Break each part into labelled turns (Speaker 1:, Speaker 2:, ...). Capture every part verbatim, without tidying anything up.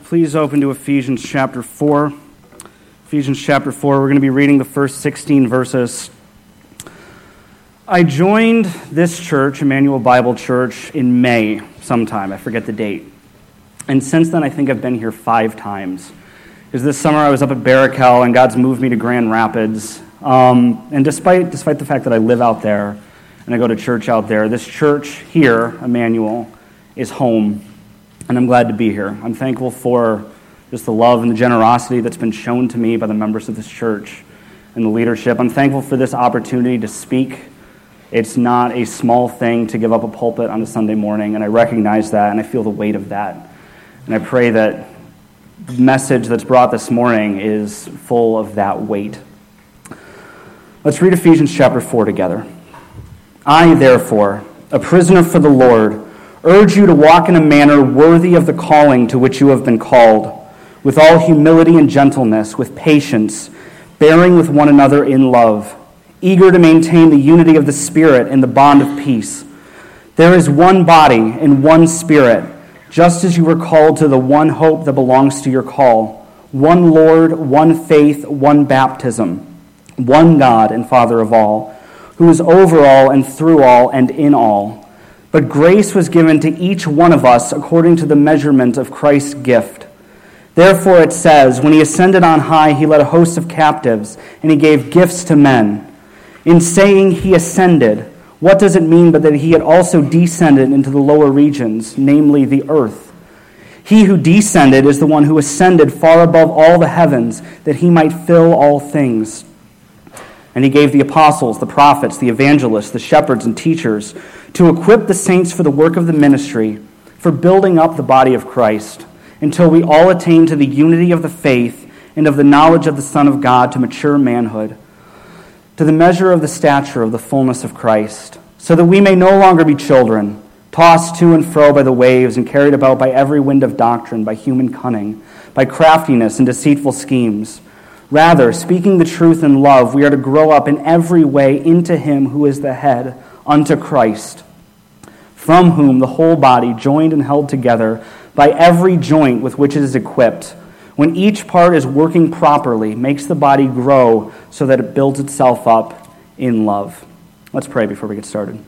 Speaker 1: Please open to Ephesians chapter four. Ephesians chapter four, we're going to be reading the first sixteen verses. I joined this church, Emmanuel Bible Church, in May sometime. I forget the date. And since then, I think I've been here five times. Because this summer I was up at Barakel, and God's moved me to Grand Rapids. Um, and despite despite the fact that I live out there, and I go to church out there, this church here, Emmanuel, is home. And I'm glad to be here. I'm thankful for just the love and the generosity that's been shown to me by the members of this church and the leadership. I'm thankful for this opportunity to speak. It's not a small thing to give up a pulpit on a Sunday morning, and I recognize that, and I feel the weight of that. And I pray that the message that's brought this morning is full of that weight. Let's read Ephesians chapter four together. I, therefore, a prisoner for the Lord, urge you to walk in a manner worthy of the calling to which you have been called, with all humility and gentleness, with patience, bearing with one another in love, eager to maintain the unity of the Spirit in the bond of peace. There is one body and one Spirit, just as you were called to the one hope that belongs to your call, one Lord, one faith, one baptism, one God and Father of all, who is over all and through all and in all. But grace was given to each one of us according to the measurement of Christ's gift. Therefore it says, when he ascended on high, he led a host of captives, and he gave gifts to men. In saying he ascended, what does it mean but that he had also descended into the lower regions, namely the earth? He who descended is the one who ascended far above all the heavens, that he might fill all things. And he gave the apostles, the prophets, the evangelists, the shepherds, and teachers to equip the saints for the work of the ministry, for building up the body of Christ, until we all attain to the unity of the faith and of the knowledge of the Son of God, to mature manhood, to the measure of the stature of the fullness of Christ, so that we may no longer be children, tossed to and fro by the waves and carried about by every wind of doctrine, by human cunning, by craftiness and deceitful schemes. Rather, speaking the truth in love, we are to grow up in every way into him who is the head, unto Christ, from whom the whole body, joined and held together by every joint with which it is equipped, when each part is working properly, makes the body grow so that it builds itself up in love. Let's pray before we get started.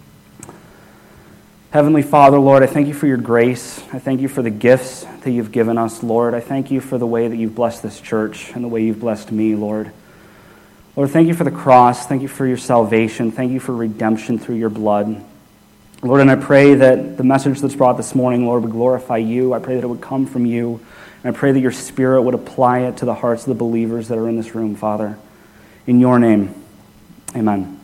Speaker 1: Heavenly Father, Lord, I thank you for your grace. I thank you for the gifts that you've given us, Lord. I thank you for the way that you've blessed this church and the way you've blessed me, Lord. Lord, thank you for the cross. Thank you for your salvation. Thank you for redemption through your blood. Lord, and I pray that the message that's brought this morning, Lord, would glorify you. I pray that it would come from you. And I pray that your Spirit would apply it to the hearts of the believers that are in this room, Father. In your name, amen.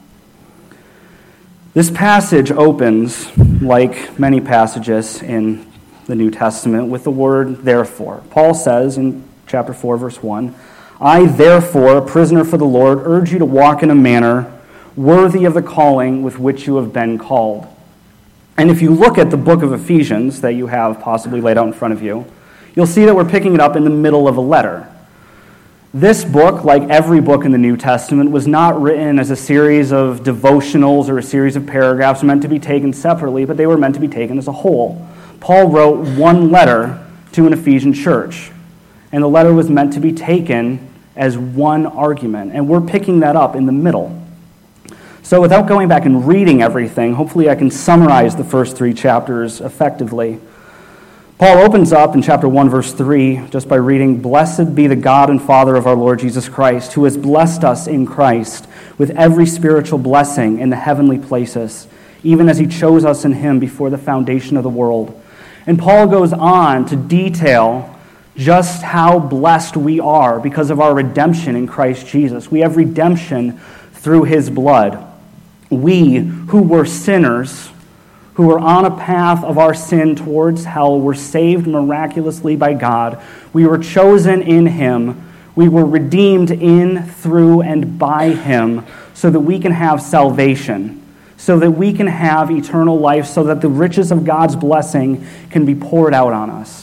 Speaker 1: This passage opens, like many passages in the New Testament, with the word therefore. Paul says in chapter four, verse one, I, therefore, a prisoner for the Lord, urge you to walk in a manner worthy of the calling with which you have been called. And if you look at the book of Ephesians that you have possibly laid out in front of you, you'll see that we're picking it up in the middle of a letter. This book, like every book in the New Testament, was not written as a series of devotionals or a series of paragraphs meant to be taken separately, but they were meant to be taken as a whole. Paul wrote one letter to an Ephesian church, and the letter was meant to be taken as one argument, and we're picking that up in the middle. So without going back and reading everything, hopefully I can summarize the first three chapters effectively. Paul opens up in chapter one, verse three, just by reading, Blessed be the God and Father of our Lord Jesus Christ, who has blessed us in Christ with every spiritual blessing in the heavenly places, even as he chose us in him before the foundation of the world. And Paul goes on to detail just how blessed we are because of our redemption in Christ Jesus. We have redemption through his blood. We, who were sinners, who were on a path of our sin towards hell, were saved miraculously by God. We were chosen in him. We were redeemed in, through, and by him so that we can have salvation, so that we can have eternal life, so that the riches of God's blessing can be poured out on us.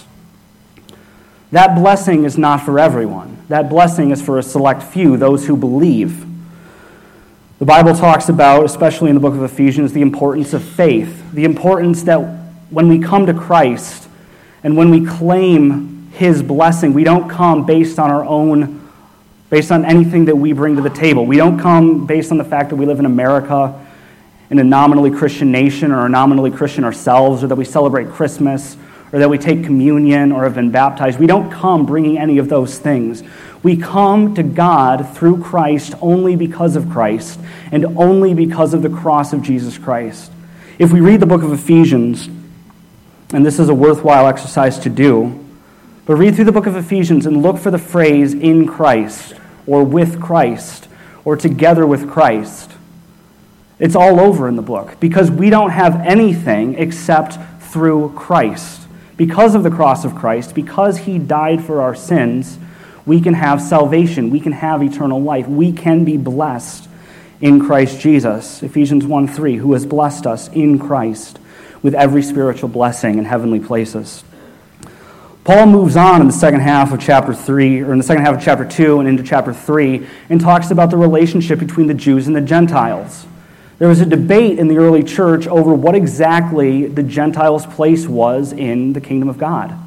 Speaker 1: That blessing is not for everyone. That blessing is for a select few, those who believe. The Bible talks about, especially in the book of Ephesians, the importance of faith, the importance that when we come to Christ and when we claim his blessing. We don't come based on our own, based on anything that we bring to the table. We don't come based on the fact that we live in America, in a nominally Christian nation, or are nominally Christian ourselves, or that we celebrate Christmas, or that we take communion, or have been baptized. We don't come bringing any of those things. We come to God through Christ only because of Christ, and only because of the cross of Jesus Christ. If we read the book of Ephesians, and this is a worthwhile exercise to do, but read through the book of Ephesians and look for the phrase "in Christ," or "with Christ," or "together with Christ." It's all over in the book, because we don't have anything except through Christ. Because of the cross of Christ, because he died for our sins, we can have salvation. We can have eternal life. We can be blessed in Christ Jesus. Ephesians one three, who has blessed us in Christ with every spiritual blessing in heavenly places. Paul moves on in the second half of chapter three, or in the second half of chapter two and into chapter three, and talks about the relationship between the Jews and the Gentiles. There was a debate in the early church over what exactly the Gentiles' place was in the kingdom of God.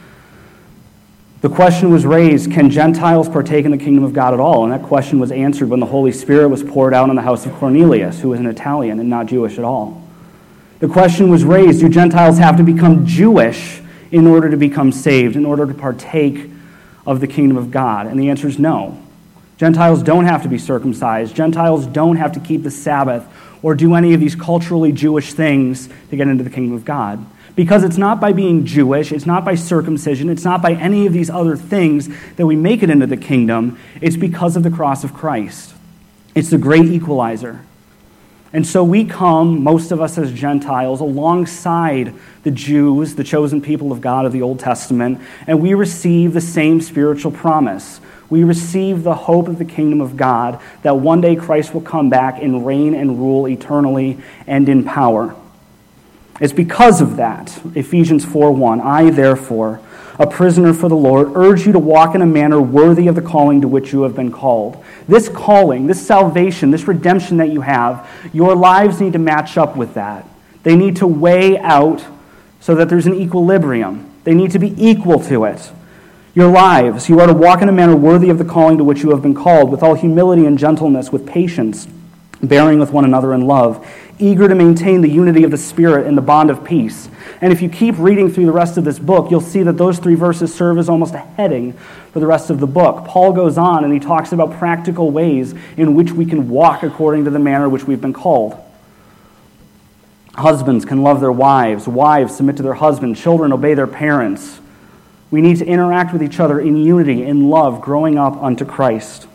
Speaker 1: The question was raised, can Gentiles partake in the kingdom of God at all? And that question was answered when the Holy Spirit was poured out on the house of Cornelius, who was an Italian and not Jewish at all. The question was raised, do Gentiles have to become Jewish in order to become saved, in order to partake of the kingdom of God? And the answer is no. Gentiles don't have to be circumcised. Gentiles don't have to keep the Sabbath or do any of these culturally Jewish things to get into the kingdom of God. Because it's not by being Jewish, it's not by circumcision, it's not by any of these other things that we make it into the kingdom. It's because of the cross of Christ. It's the great equalizer. And so we come, most of us as Gentiles, alongside the Jews, the chosen people of God of the Old Testament, and we receive the same spiritual promise. We receive the hope of the kingdom of God, that one day Christ will come back and reign and rule eternally and in power. It's because of that, Ephesians four one, I therefore, a prisoner for the Lord, urge you to walk in a manner worthy of the calling to which you have been called. This calling, this salvation, this redemption that you have, your lives need to match up with that. They need to weigh out so that there's an equilibrium. They need to be equal to it. Your lives, you are to walk in a manner worthy of the calling to which you have been called, with all humility and gentleness, with patience, bearing with one another in love, eager to maintain the unity of the Spirit in the bond of peace. And if you keep reading through the rest of this book, you'll see that those three verses serve as almost a heading for the rest of the book. Paul goes on and he talks about practical ways in which we can walk according to the manner which we've been called. Husbands can love their wives. Wives submit to their husbands. Children obey their parents. We need to interact with each other in unity, in love, growing up unto Christ.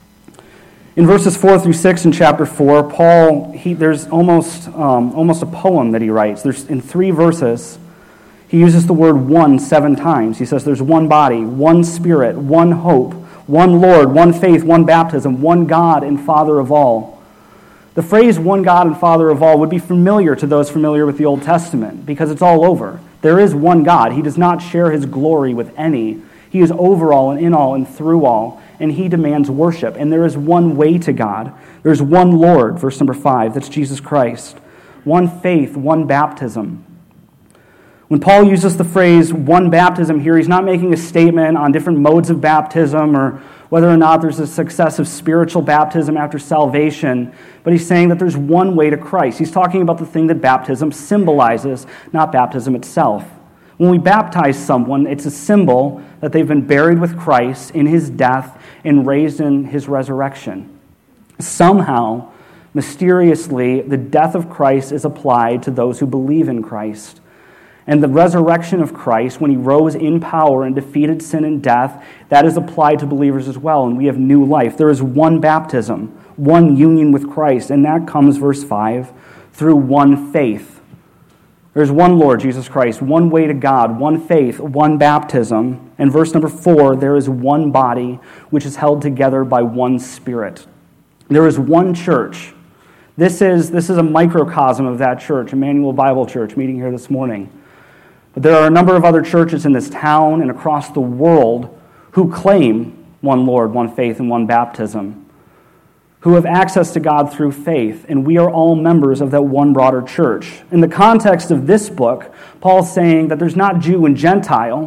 Speaker 1: In verses four through six in chapter four, Paul, he, there's almost um, almost a poem that he writes. There's in three verses, he uses the word one seven times. He says there's one body, one Spirit, one hope, one Lord, one faith, one baptism, one God and Father of all. The phrase one God and Father of all would be familiar to those familiar with the Old Testament because it's all over. There is one God. He does not share his glory with any. He is over all and in all and through all, and he demands worship. And there is one way to God. There's one Lord, verse number five, that's Jesus Christ. One faith, one baptism. When Paul uses the phrase one baptism here, he's not making a statement on different modes of baptism or whether or not there's a successive spiritual baptism after salvation, but he's saying that there's one way to Christ. He's talking about the thing that baptism symbolizes, not baptism itself. When we baptize someone, it's a symbol that they've been buried with Christ in his death and raised in his resurrection. Somehow, mysteriously, the death of Christ is applied to those who believe in Christ. And the resurrection of Christ, when he rose in power and defeated sin and death, that is applied to believers as well, and we have new life. There is one baptism, one union with Christ, and that comes, verse five, through one faith. There's one Lord, Jesus Christ, one way to God, one faith, one baptism. And verse number four, there is one body which is held together by one Spirit. There is one church. This is, this is a microcosm of that church, Emmanuel Bible Church, meeting here this morning. But there are a number of other churches in this town and across the world who claim one Lord, one faith, and one baptism, who have access to God through faith, and we are all members of that one broader church. In the context of this book, Paul's saying that there's not Jew and Gentile,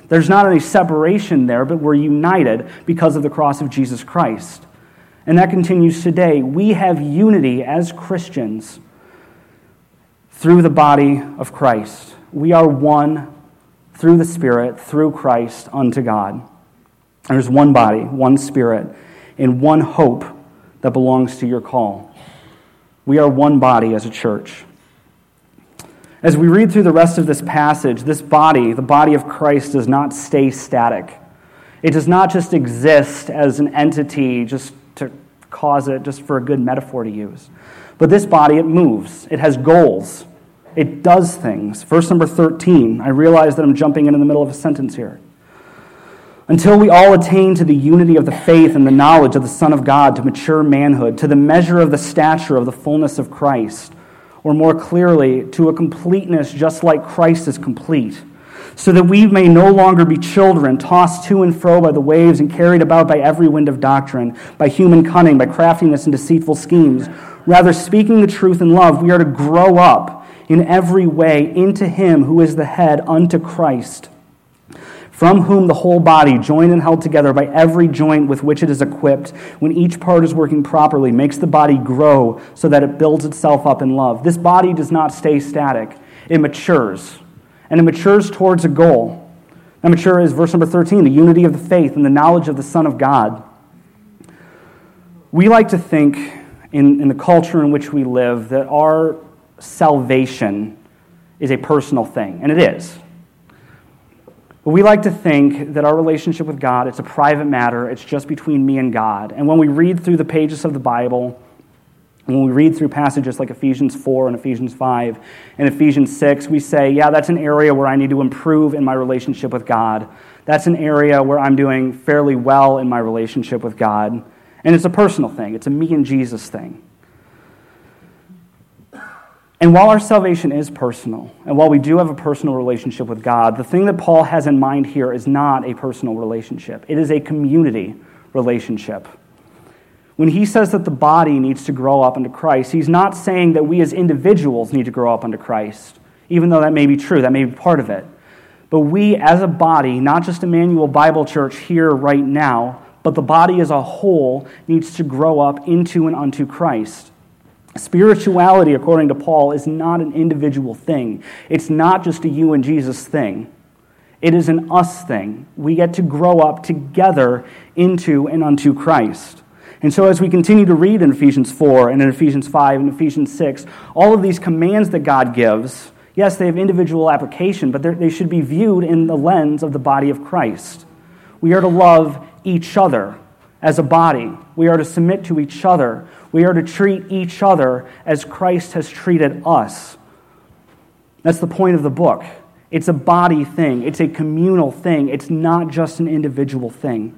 Speaker 1: There's not any separation there, but we're united because of the cross of Jesus Christ. And that continues today. We have unity as Christians through the body of Christ. We are one through the Spirit, through Christ, unto God. There's one body, one Spirit, and one hope that belongs to your call. We are one body as a church. As we read through the rest of this passage, this body, the body of Christ, does not stay static. It does not just exist as an entity just to cause it, just for a good metaphor to use. But this body, it moves. It has goals. It does things. Verse number thirteen. I realize that I'm jumping in in the middle of a sentence here. Until we all attain to the unity of the faith and the knowledge of the Son of God, to mature manhood, to the measure of the stature of the fullness of Christ, or more clearly, to a completeness just like Christ is complete, so that we may no longer be children, tossed to and fro by the waves and carried about by every wind of doctrine, by human cunning, by craftiness and deceitful schemes. Rather, speaking the truth in love, we are to grow up in every way into Him who is the head, unto Christ, from whom the whole body, joined and held together by every joint with which it is equipped, when each part is working properly, makes the body grow so that it builds itself up in love. This body does not stay static. It matures. And it matures towards a goal. That mature is verse number thirteen, the unity of the faith and the knowledge of the Son of God. We like to think in, in the culture in which we live that our salvation is a personal thing, and it is. But we like to think that our relationship with God, it's a private matter, it's just between me and God. And when we read through the pages of the Bible, when we read through passages like Ephesians four and Ephesians five and Ephesians six, we say, yeah, that's an area where I need to improve in my relationship with God. That's an area where I'm doing fairly well in my relationship with God. And it's a personal thing. It's a me and Jesus thing. And while our salvation is personal, and while we do have a personal relationship with God, the thing that Paul has in mind here is not a personal relationship. It is a community relationship. When he says that the body needs to grow up into Christ, he's not saying that we as individuals need to grow up into Christ, even though that may be true, that may be part of it. But we as a body, not just Emmanuel Bible Church here right now, but the body as a whole needs to grow up into and unto Christ. Spirituality, according to Paul, is not an individual thing. It's not just a you and Jesus thing. It is an us thing. We get to grow up together into and unto Christ. And so as we continue to read in Ephesians four and in Ephesians five and Ephesians six, all of these commands that God gives, yes, they have individual application, but they should be viewed in the lens of the body of Christ. We are to love each other as a body. We are to submit to each other. We are to treat each other as Christ has treated us. That's the point of the book. It's a body thing. It's a communal thing. It's not just an individual thing.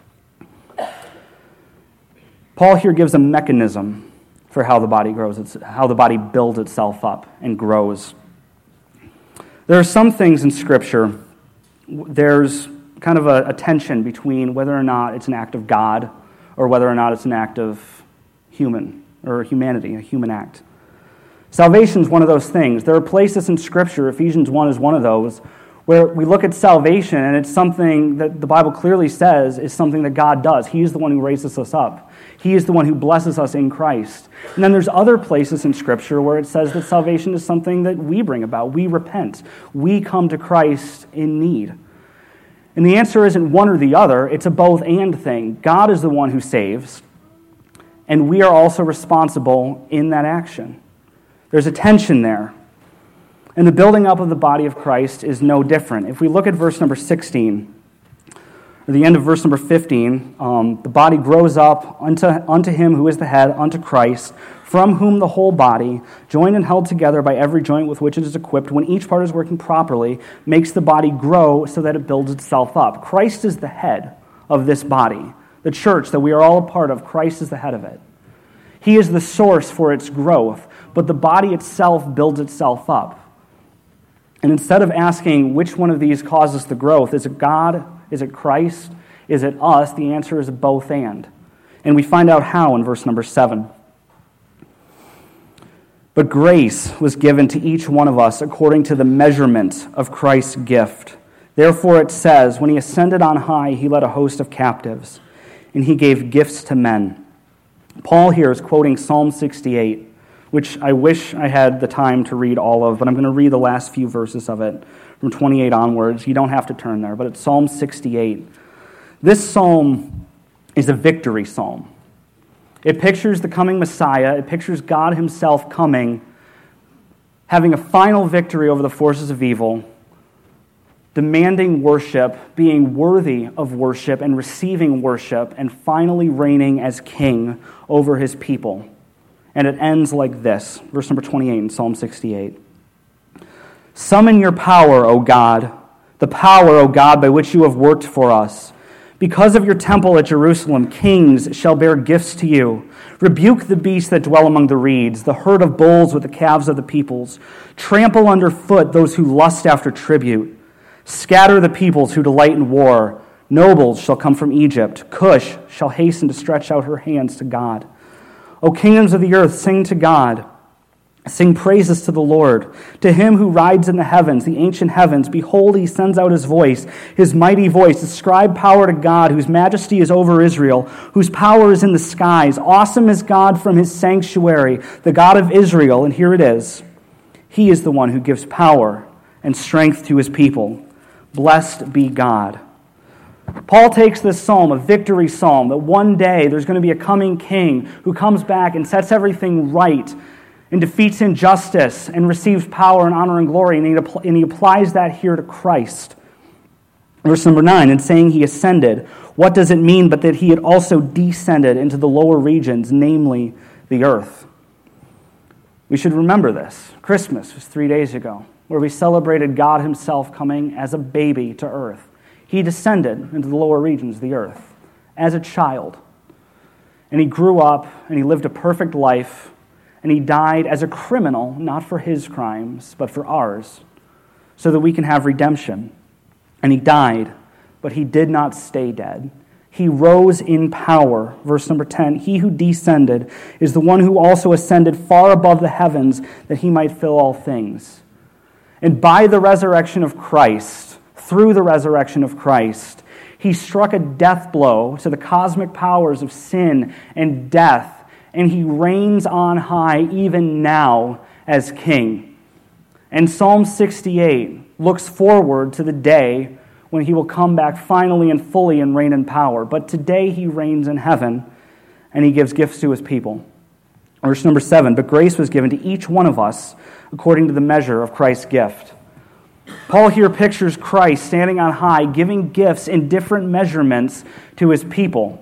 Speaker 1: Paul here gives a mechanism for how the body grows, how the body builds itself up and grows. There are some things in Scripture, there's kind of a, a tension between whether or not it's an act of God or whether or not it's an act of human or humanity, a human act. Salvation is one of those things. There are places in Scripture, Ephesians one is one of those, where we look at salvation and it's something that the Bible clearly says is something that God does. He is the one who raises us up. He is the one who blesses us in Christ. And then there's other places in Scripture where it says that salvation is something that we bring about. We repent. We come to Christ in need. And the answer isn't one or the other. It's a both and thing. God is the one who saves, and we are also responsible in that action. There's a tension there. And the building up of the body of Christ is no different. If we look at verse number sixteen, or the end of verse number fifteen, um, the body grows up unto, unto him who is the head, unto Christ, from whom the whole body, joined and held together by every joint with which it is equipped, when each part is working properly, makes the body grow so that it builds itself up. Christ is the head of this body. The church that we are all a part of, Christ is the head of it. He is the source for its growth, but the body itself builds itself up. And instead of asking which one of these causes the growth, is it God? Is it Christ? Is it us? The answer is both and. And we find out how in verse number seven. But grace was given to each one of us according to the measurement of Christ's gift. Therefore it says, when he ascended on high, he led a host of captives, and he gave gifts to men. Paul here is quoting Psalm sixty-eight, which I wish I had the time to read all of, but I'm going to read the last few verses of it from twenty-eight onwards. You don't have to turn there, but it's Psalm sixty-eight. This psalm is a victory psalm. It pictures the coming Messiah. It pictures God himself coming, having a final victory over the forces of evil, demanding worship, being worthy of worship and receiving worship, and finally reigning as king over his people. And it ends like this, verse number twenty-eight in Psalm sixty-eight. Summon your power, O God, the power, O God, by which you have worked for us. Because of your temple at Jerusalem, kings shall bear gifts to you. Rebuke the beasts that dwell among the reeds, the herd of bulls with the calves of the peoples. Trample underfoot those who lust after tribute. Scatter the peoples who delight in war. Nobles shall come from Egypt. Cush shall hasten to stretch out her hands to God. O kingdoms of the earth, sing to God. Sing praises to the Lord. To him who rides in the heavens, the ancient heavens, behold, he sends out his voice, his mighty voice. Ascribe power to God, whose majesty is over Israel, whose power is in the skies. Awesome is God from his sanctuary, the God of Israel. And here it is. He is the one who gives power and strength to his people. Blessed be God. Paul takes this psalm, a victory psalm, that one day there's going to be a coming king who comes back and sets everything right and defeats injustice and receives power and honor and glory, and he, and he applies that here to Christ. Verse number nine, in saying he ascended, what does it mean but that he had also descended into the lower regions, namely the earth? We should remember this. Christmas was three days ago, where we celebrated God himself coming as a baby to earth. He descended into the lower regions of the earth as a child, and he grew up and he lived a perfect life. And he died as a criminal, not for his crimes, but for ours, so that we can have redemption. And he died, but he did not stay dead. He rose in power. Verse number ten, he who descended is the one who also ascended far above the heavens, that he might fill all things. And by the resurrection of Christ, through the resurrection of Christ, he struck a death blow to the cosmic powers of sin and death, and he reigns on high even now as king. And Psalm sixty-eight looks forward to the day when he will come back finally and fully and reign in power. But today he reigns in heaven, and he gives gifts to his people. Verse number seven, but grace was given to each one of us according to the measure of Christ's gift. Paul here pictures Christ standing on high, giving gifts in different measurements to his people.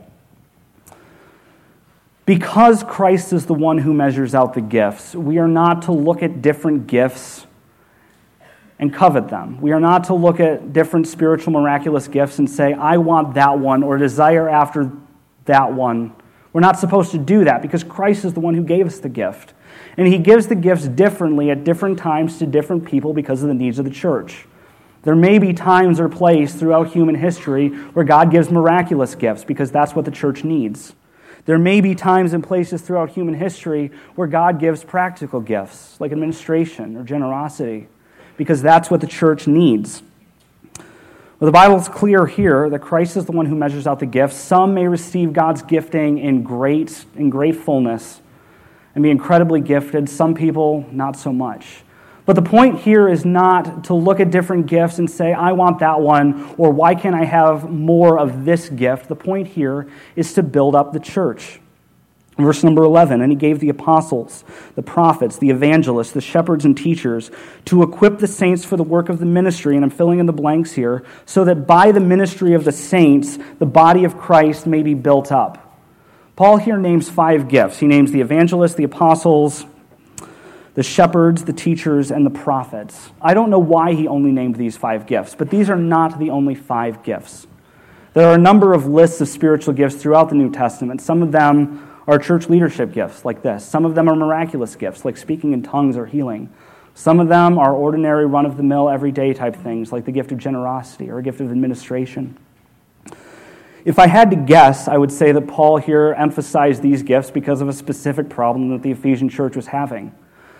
Speaker 1: Because Christ is the one who measures out the gifts, we are not to look at different gifts and covet them. We are not to look at different spiritual miraculous gifts and say, I want that one, or desire after that one. We're not supposed to do that because Christ is the one who gave us the gift. And he gives the gifts differently at different times to different people because of the needs of the church. There may be times or places throughout human history where God gives miraculous gifts because that's what the church needs. There may be times and places throughout human history where God gives practical gifts, like administration or generosity, because that's what the church needs. Well, the Bible is clear here that Christ is the one who measures out the gifts. Some may receive God's gifting in great, in great fullness and be incredibly gifted. Some people, not so much. But the point here is not to look at different gifts and say, I want that one, or why can't I have more of this gift? The point here is to build up the church. Verse number eleven, and he gave the apostles, the prophets, the evangelists, the shepherds and teachers to equip the saints for the work of the ministry, and I'm filling in the blanks here, so that by the ministry of the saints, the body of Christ may be built up. Paul here names five gifts. He names the evangelists, the apostles, the shepherds, the teachers, and the prophets. I don't know why he only named these five gifts, but these are not the only five gifts. There are a number of lists of spiritual gifts throughout the New Testament. Some of them are church leadership gifts, like this. Some of them are miraculous gifts, like speaking in tongues or healing. Some of them are ordinary, run-of-the-mill, everyday type things, like the gift of generosity or a gift of administration. If I had to guess, I would say that Paul here emphasized these gifts because of a specific problem that the Ephesian church was having.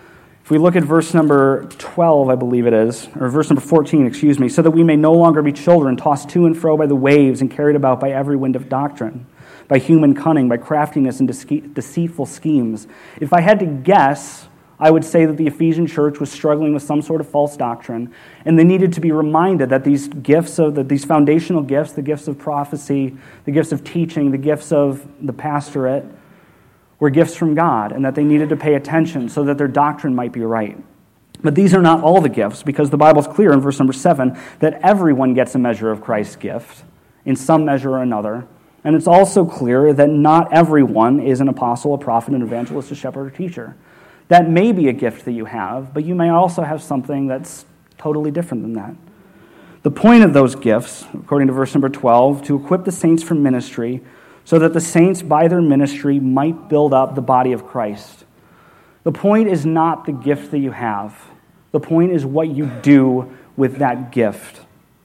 Speaker 1: If we look at verse number twelve, I believe it is, or verse number fourteen, excuse me, so that we may no longer be children, tossed to and fro by the waves and carried about by every wind of doctrine, by human cunning, by craftiness and deceitful schemes. If I had to guess, I would say that the Ephesian church was struggling with some sort of false doctrine, and they needed to be reminded that these gifts of that these foundational gifts, the gifts of prophecy, the gifts of teaching, the gifts of the pastorate, were gifts from God, and that they needed to pay attention so that their doctrine might be right. But these are not all the gifts, because the Bible's clear in verse number seven that everyone gets a measure of Christ's gift, in some measure or another. And it's also clear that not everyone is an apostle, a prophet, an evangelist, a shepherd, or teacher. That may be a gift that you have, but you may also have something that's totally different than that. The point of those gifts, according to verse number twelve, to equip the saints for ministry, so that the saints by their ministry might build up the body of Christ. The point is not the gift that you have. The point is what you do with that gift.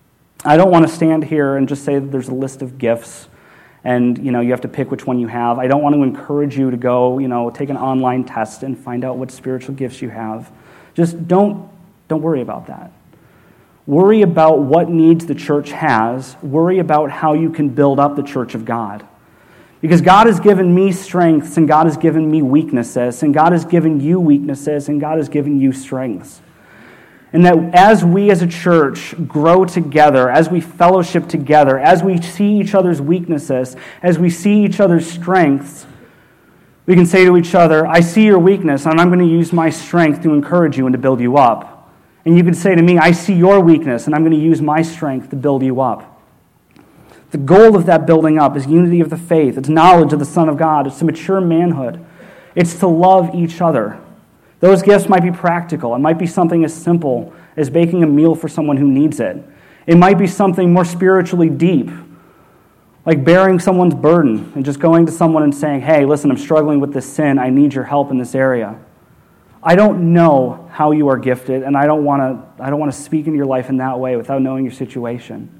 Speaker 1: I don't want to stand here and just say that there's a list of gifts and, you know, you have to pick which one you have. I don't want to encourage you to go, you know, take an online test and find out what spiritual gifts you have. Just don't, don't worry about that. Worry about what needs the church has. Worry about how you can build up the church of God. Because God has given me strengths, and God has given me weaknesses, and God has given you weaknesses, and God has given you strengths. And that as we as a church grow together, as we fellowship together, as we see each other's weaknesses, as we see each other's strengths, we can say to each other, I see your weakness, and I'm going to use my strength to encourage you and to build you up. And you can say to me, I see your weakness, and I'm going to use my strength to build you up. The goal of that building up is unity of the faith. It's knowledge of the Son of God. It's to mature manhood. It's to love each other. Those gifts might be practical. It might be something as simple as baking a meal for someone who needs it. It might be something more spiritually deep, like bearing someone's burden and just going to someone and saying, hey, listen, I'm struggling with this sin. I need your help in this area. I don't know how you are gifted, and I don't want to I don't want to speak into your life in that way without knowing your situation.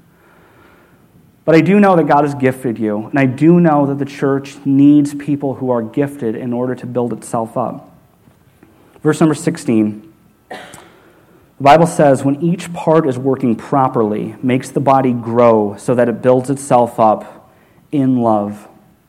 Speaker 1: But I do know that God has gifted you, and I do know that the church needs people who are gifted in order to build itself up. Verse number sixteen, the Bible says, when each part is working properly, makes the body grow so that it builds itself up in love.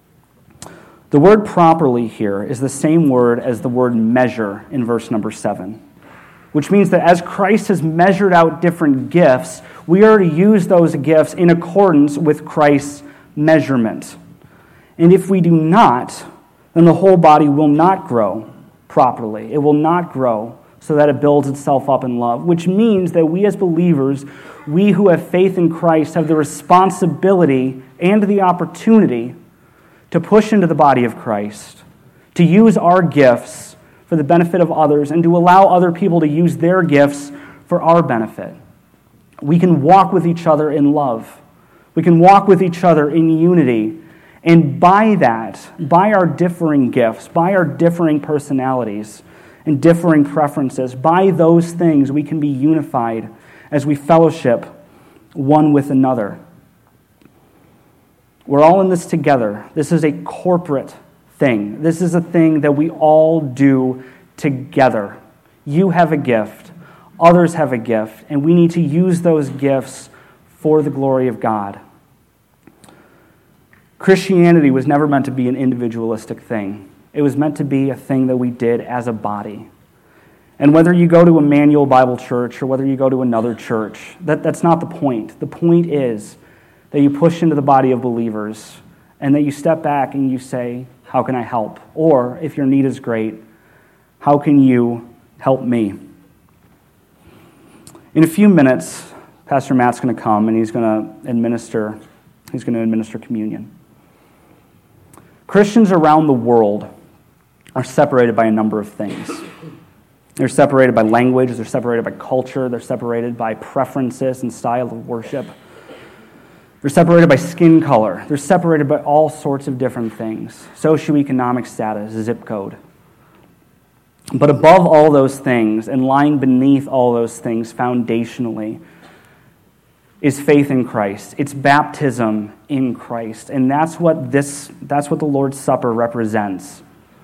Speaker 1: The word properly here is the same word as the word measure in verse number seven, which means that as Christ has measured out different gifts, we are to use those gifts in accordance with Christ's measurement. And if we do not, then the whole body will not grow properly. It will not grow so that it builds itself up in love, which means that we as believers, we who have faith in Christ, have the responsibility and the opportunity to push into the body of Christ, to use our gifts for the benefit of others, and to allow other people to use their gifts for our benefit. We can walk with each other in love. We can walk with each other in unity. And by that, by our differing gifts, by our differing personalities and differing preferences, by those things we can be unified as we fellowship one with another. We're all in this together. This is a corporate thing. This is a thing that we all do together. You have a gift. Others have a gift. And we need to use those gifts for the glory of God. Christianity was never meant to be an individualistic thing. It was meant to be a thing that we did as a body. And whether you go to Emmanuel Bible Church or whether you go to another church, that, that's not the point. The point is that you push into the body of believers and that you step back and you say, how can I help? Or, if your need is great, how can you help me? In a few minutes, Pastor Matt's going to come and he's going to administer, he's going to administer communion. Christians around the world are separated by a number of things. They're separated by language, they're separated by culture, they're separated by preferences and style of worship. They're separated by skin color. They're separated by all sorts of different things. Socioeconomic status, zip code. But above all those things, and lying beneath all those things foundationally, is faith in Christ. It's baptism in Christ. And that's what this that's what the Lord's Supper represents.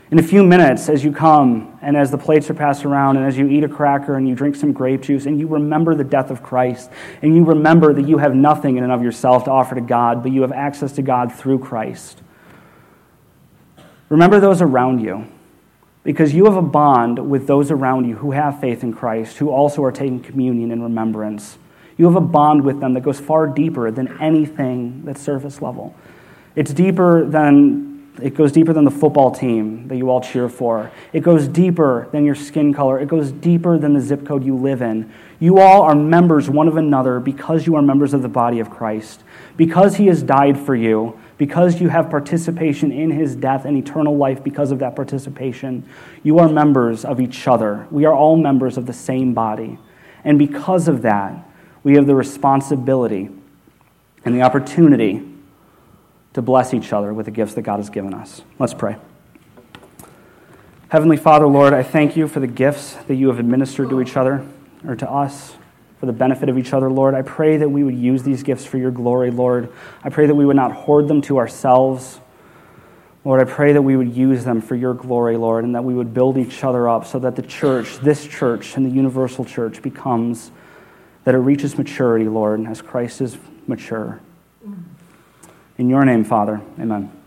Speaker 1: In a few minutes, as you come and as the plates are passed around and as you eat a cracker and you drink some grape juice and you remember the death of Christ and you remember that you have nothing in and of yourself to offer to God, but you have access to God through Christ. Remember those around you, because you have a bond with those around you who have faith in Christ, who also are taking communion in remembrance. You have a bond with them that goes far deeper than anything that's surface level. It's deeper than, it goes deeper than the football team that you all cheer for. It goes deeper than your skin color. It goes deeper than the zip code you live in. You all are members one of another because you are members of the body of Christ. Because he has died for you, because you have participation in his death and eternal life because of that participation, you are members of each other. We are all members of the same body. And because of that, we have the responsibility and the opportunity to bless each other with the gifts that God has given us. Let's pray. Heavenly Father, Lord, I thank you for the gifts that you have administered to each other, or to us, for the benefit of each other, Lord. I pray that we would use these gifts for your glory, Lord. I pray that we would not hoard them to ourselves. Lord, I pray that we would use them for your glory, Lord, and that we would build each other up so that the church, this church, and the universal church becomes, that it reaches maturity, Lord, as Christ is mature. In your name, Father, amen.